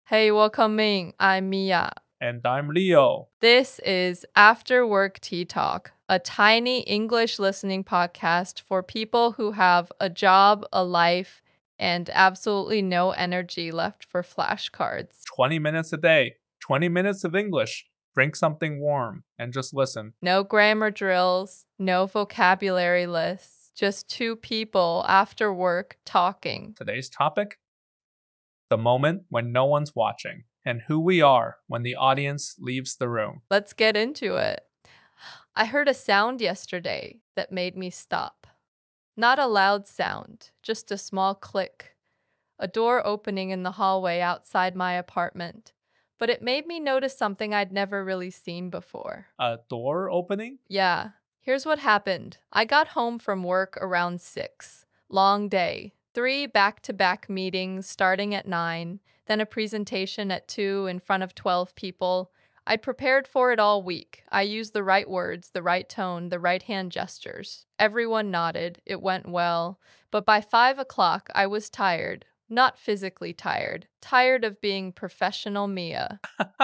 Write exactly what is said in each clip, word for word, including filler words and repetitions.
Hey, welcoming. I'm Mia. And I'm Leo. This is After Work Tea Talk, a tiny English listening podcast for people who have a job, a life, and absolutely no energy left for flashcards. twenty minutes a day, twenty minutes of English. Drink something warm and just listen. No grammar drills, no vocabulary lists, just two people after work talking. Today's topic: the moment when no one's watching, and who we are when the audience leaves the room. Let's get into it. I heard a sound yesterday that made me stop. Not a loud sound, just a small click. A door opening in the hallway outside my apartment. But it made me notice something I'd never really seen before. A door opening? Yeah, here's what happened. I got home from work around six. Long day. Three back-to-back meetings starting at nine, then a presentation at two in front of twelve people. I'd prepared for it all week. I used the right words, the right tone, the right hand gestures. Everyone nodded. It went well. But by five o'clock, I was tired. Not physically tired. Tired of being professional Mia.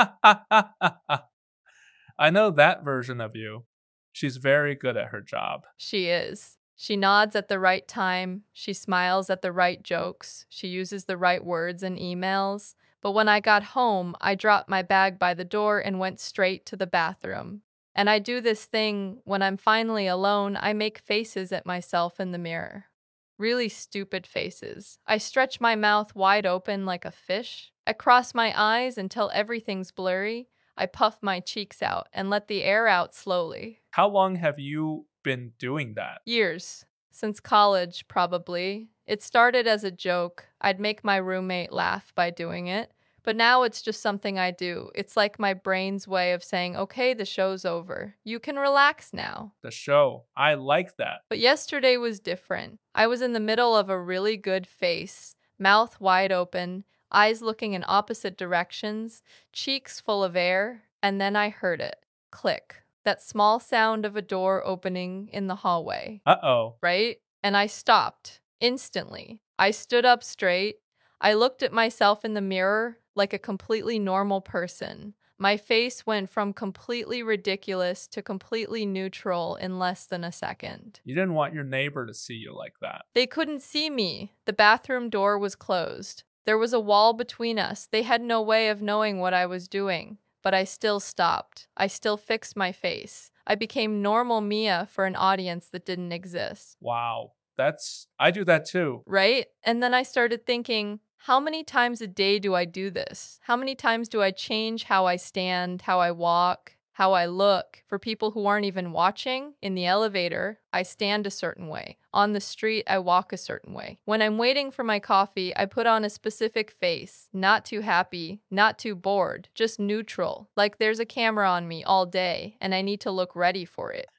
I know that version of you. She's very good at her job. She is. She nods at the right time. She smiles at the right jokes. She uses the right words in emails. But when I got home, I dropped my bag by the door and went straight to the bathroom. And I do this thing when I'm finally alone, I make faces at myself in the mirror. Really stupid faces. I stretch my mouth wide open like a fish. I cross my eyes until everything's blurry. I puff my cheeks out and let the air out slowly. How long have you been doing that? Years. Since college, probably. It started as a joke. I'd make my roommate laugh by doing it. But now it's just something I do. It's like my brain's way of saying, okay, the show's over. You can relax now. The show. I like that. But yesterday was different. I was in the middle of a really good face, mouth wide open, eyes looking in opposite directions, cheeks full of air, and then I heard it. Click. That small sound of a door opening in the hallway. Uh-oh. Right? And I stopped instantly. I stood up straight. I looked at myself in the mirror like a completely normal person. My face went from completely ridiculous to completely neutral in less than a second. You didn't want your neighbor to see you like that. They couldn't see me. The bathroom door was closed. There was a wall between us. They had no way of knowing what I was doing. But I still stopped. I still fixed my face. I became normal Mia for an audience that didn't exist. Wow. That's, I do that too. Right? And then I started thinking, how many times a day do I do this? How many times do I change how I stand, how I walk, how I look for people who aren't even watching? In the elevator, I stand a certain way. On the street, I walk a certain way. When I'm waiting for my coffee, I put on a specific face. Not too happy, not too bored, just neutral. Like there's a camera on me all day and I need to look ready for it.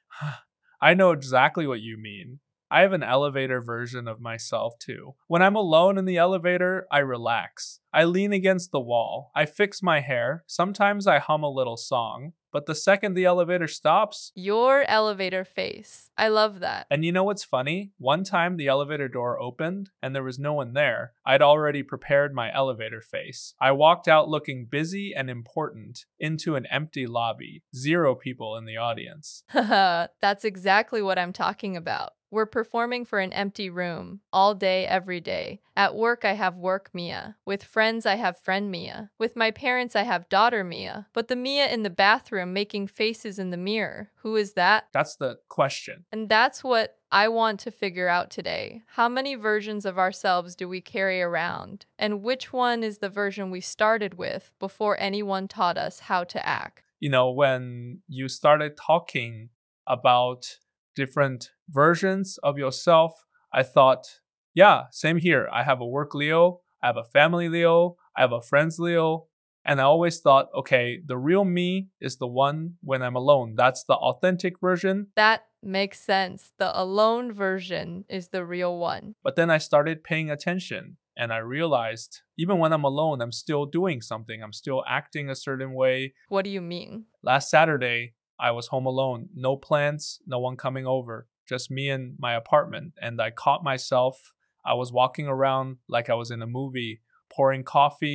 I know exactly what you mean. I have an elevator version of myself too. When I'm alone in the elevator, I relax. I lean against the wall. I fix my hair. Sometimes I hum a little song. But the second the elevator stops... Your elevator face. I love that. And you know what's funny? One time the elevator door opened and there was no one there. I'd already prepared my elevator face. I walked out looking busy and important into an empty lobby. Zero people in the audience. Haha, that's exactly what I'm talking about. We're performing for an empty room, all day, every day. At work, I have work Mia. With friends, I have friend Mia. With my parents, I have daughter Mia. But the Mia in the bathroom making faces in the mirror, who is that? That's the question. And that's what I want to figure out today. How many versions of ourselves do we carry around? And which one is the version we started with before anyone taught us how to act? You know, when you started talking about different versions of yourself, I thought, yeah, same here. I have a work Leo, I have a family Leo, I have a friends Leo, and I always thought, okay, the real me is the one when I'm alone. That's the authentic version. That makes sense. The alone version is the real one. But then I started paying attention and I realized even when I'm alone, I'm still doing something. I'm still acting a certain way. What do you mean? Last Saturday, I was home alone. No plans, no one coming over. Just me and my apartment. And I caught myself. I was walking around like I was in a movie, pouring coffee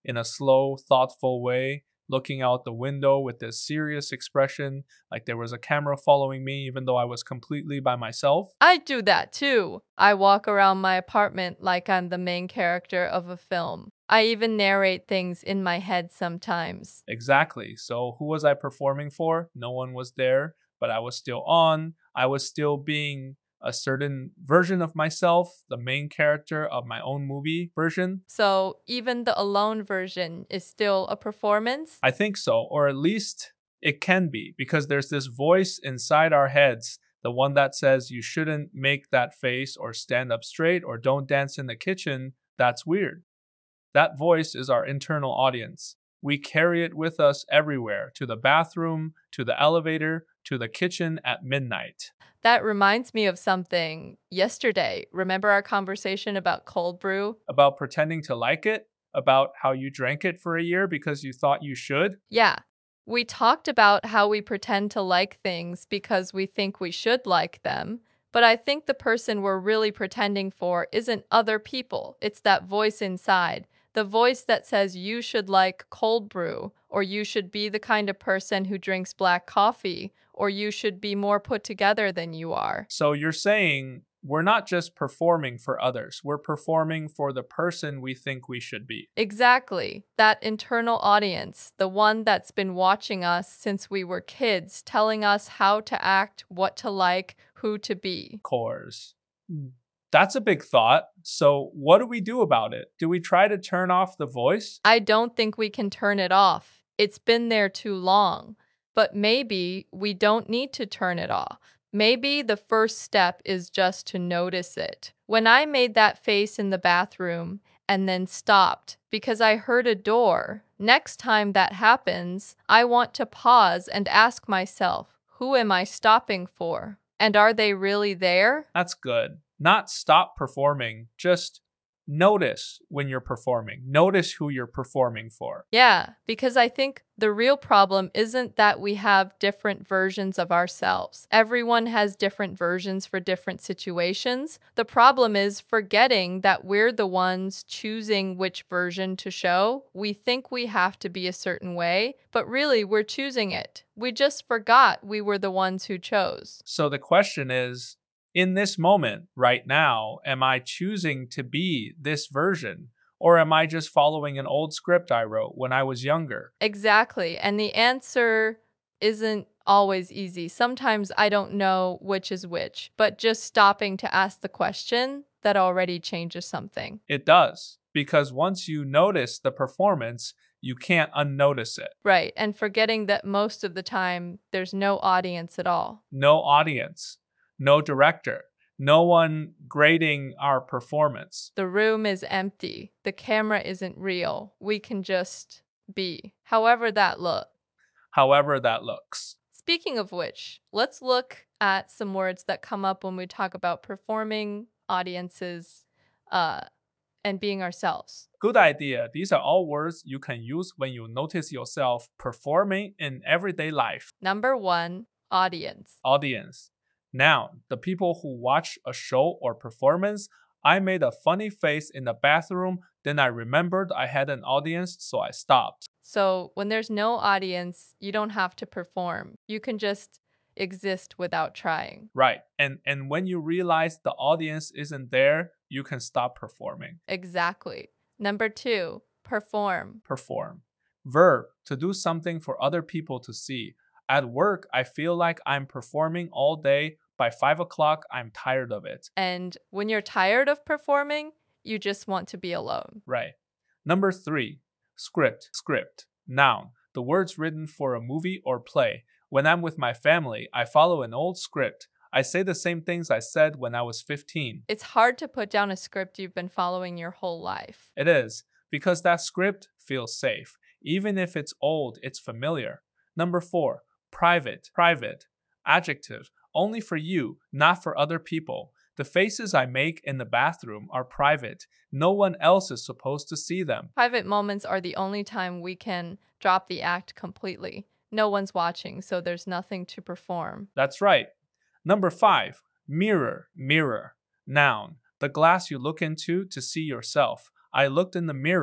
in a slow, thoughtful way, looking out the window with this serious expression, like there was a camera following me, even though I was completely by myself. I do that too. I walk around my apartment like I'm the main character of a film. I even narrate things in my head sometimes. Exactly. So who was I performing for? No one was there, but I was still on. I was still being a certain version of myself, the main character of my own movie version. So even the alone version is still a performance? I think so, or at least it can be, because there's this voice inside our heads, the one that says you shouldn't make that face or stand up straight or don't dance in the kitchen. That's weird. That voice is our internal audience. We carry it with us everywhere, to the bathroom, to the elevator, to the kitchen at midnight. That reminds me of something. Yesterday, remember our conversation about cold brew? About pretending to like it, about how you drank it for a year because you thought you should. Yeah. We talked about how we pretend to like things because we think we should like them, but I think the person we're really pretending for isn't other people. It's that voice inside. The voice that says you should like cold brew, or you should be the kind of person who drinks black coffee, or you should be more put together than you are. So you're saying we're not just performing for others, we're performing for the person we think we should be. Exactly. That internal audience, the one that's been watching us since we were kids, telling us how to act, what to like, who to be. Cores. That's a big thought. So what do we do about it? Do we try to turn off the voice? I don't think we can turn it off. It's been there too long. But maybe we don't need to turn it off. Maybe the first step is just to notice it. When I made that face in the bathroom and then stopped because I heard a door, next time that happens, I want to pause and ask myself, who am I stopping for? And are they really there? That's good. Not stop performing, just notice when you're performing. Notice who you're performing for. Yeah, because I think the real problem isn't that we have different versions of ourselves. Everyone has different versions for different situations. The problem is forgetting that we're the ones choosing which version to show. We think we have to be a certain way, but really we're choosing it. We just forgot we were the ones who chose. So the question is, in this moment, right now, am I choosing to be this version? Or am I just following an old script I wrote when I was younger? Exactly. And the answer isn't always easy. Sometimes I don't know which is which, but just stopping to ask the question, that already changes something. It does, because once you notice the performance, you can't unnotice it. Right. And forgetting that most of the time, there's no audience at all. No audience. No director, no one grading our performance. The room is empty. The camera isn't real. We can just be, however that looks. However that looks. Speaking of which, let's look at some words that come up when we talk about performing, audiences, uh, and being ourselves. Good idea. These are all words you can use when you notice yourself performing in everyday life. Number one, audience. Audience. Noun, the people who watch a show or performance. I made a funny face in the bathroom, then I remembered I had an audience, so I stopped. So when there's no audience, you don't have to perform. You can just exist without trying. Right. And and when you realize the audience isn't there, you can stop performing. Exactly. Number two, perform. Perform. Verb, to do something for other people to see. At work, I feel like I'm performing all day. By five o'clock, I'm tired of it. And when you're tired of performing, you just want to be alone. Right. Number three, script. Script. Noun, the words written for a movie or play. When I'm with my family, I follow an old script. I say the same things I said when I was fifteen. It's hard to put down a script you've been following your whole life. It is, because that script feels safe. Even if it's old, it's familiar. Number four, private. Private. Adjective. Only for you, not for other people. The faces I make in the bathroom are private. No one else is supposed to see them. Private moments are the only time we can drop the act completely. No one's watching, so there's nothing to perform. That's right. Number five, mirror. Mirror. Noun. The glass you look into to see yourself. I looked in the mirror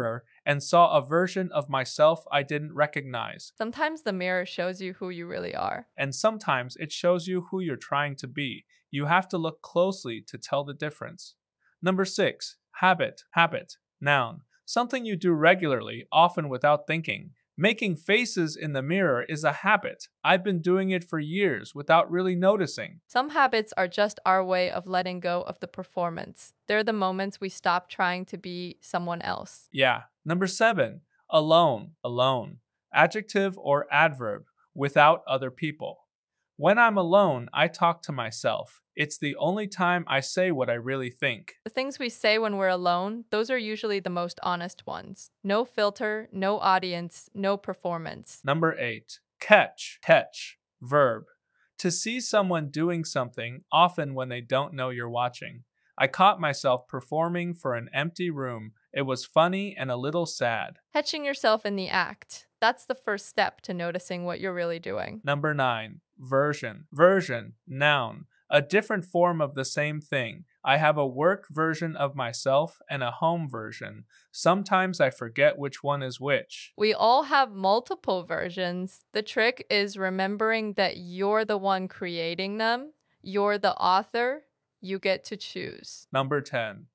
and saw a version of myself I didn't recognize. Sometimes the mirror shows you who you really are. And sometimes it shows you who you're trying to be. You have to look closely to tell the difference. Number six, habit. Habit. Noun. Something you do regularly, often without thinking. Making faces in the mirror is a habit. I've been doing it for years without really noticing. Some habits are just our way of letting go of the performance. They're the moments we stop trying to be someone else. Yeah. Number seven, alone. Alone. Adjective or adverb, without other people. When I'm alone, I talk to myself. It's the only time I say what I really think. The things we say when we're alone, those are usually the most honest ones. No filter, no audience, no performance. Number eight, catch. Catch. Verb. To see someone doing something, often when they don't know you're watching. I caught myself performing for an empty room. It was funny and a little sad. Catching yourself in the act. That's the first step to noticing what you're really doing. Number nine, version. Version. Noun. A different form of the same thing. I have a work version of myself and a home version. Sometimes I forget which one is which. We all have multiple versions. The trick is remembering that you're the one creating them. You're the author. You get to choose. Number ten,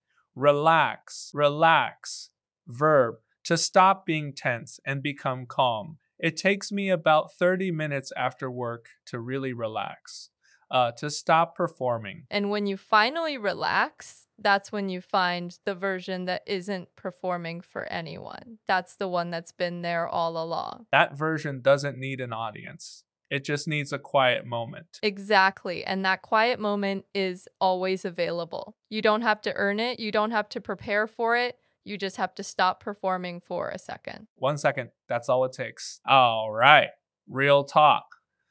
relax. Relax. Verb. To stop being tense and become calm. It takes me about thirty minutes after work to really relax. Uh, to stop performing. And when you finally relax, that's when you find the version that isn't performing for anyone. That's the one that's been there all along. That version doesn't need an audience. It just needs a quiet moment. Exactly. And that quiet moment is always available. You don't have to earn it. You don't have to prepare for it. You just have to stop performing for a second. One second. That's all it takes. All right. Real talk.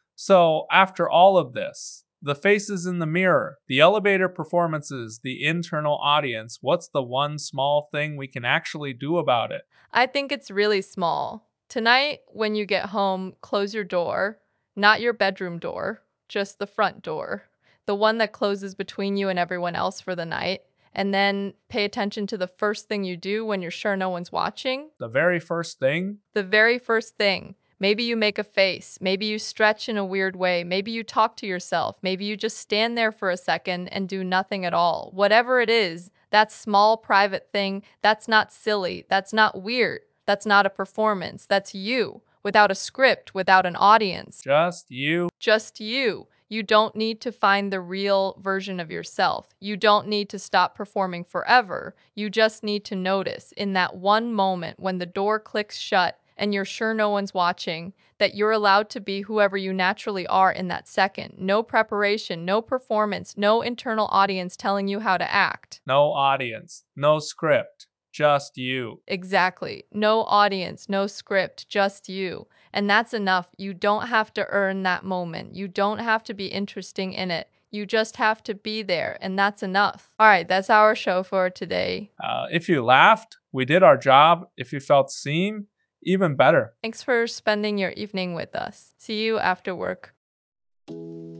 So after all of this, the faces in the mirror, the elevator performances, the internal audience, what's the one small thing we can actually do about it? I think it's really small. Tonight, when you get home, close your door. Not your bedroom door, just the front door. The one that closes between you and everyone else for the night. And then pay attention to the first thing you do when you're sure no one's watching. The very first thing? The very first thing. Maybe you make a face. Maybe you stretch in a weird way. Maybe you talk to yourself. Maybe you just stand there for a second and do nothing at all. Whatever it is, that small private thing, that's not silly. That's not weird. That's not a performance. That's you. Without a script, without an audience. Just you. Just you. You don't need to find the real version of yourself. You don't need to stop performing forever. You just need to notice in that one moment when the door clicks shut and you're sure no one's watching, that you're allowed to be whoever you naturally are in that second. No preparation, no performance, no internal audience telling you how to act. No audience, no script, just you. Exactly. No audience, no script, just you. And that's enough. You don't have to earn that moment. You don't have to be interesting in it. You just have to be there, and that's enough. All right, that's our show for today. Uh, if you laughed, we did our job. If you felt seen, even better. Thanks for spending your evening with us. See you after work.